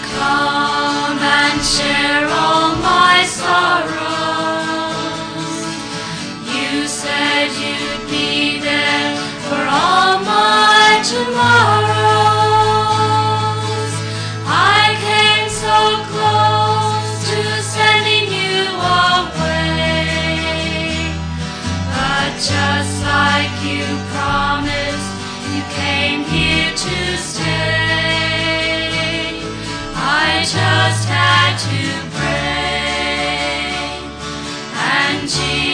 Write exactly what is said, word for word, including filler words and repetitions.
Come and share all my sorrows. You said you'd be there for all my tomorrows. I came so close to sending you away, but just like you promised, you came here to stay. I just had to pray, and Jesus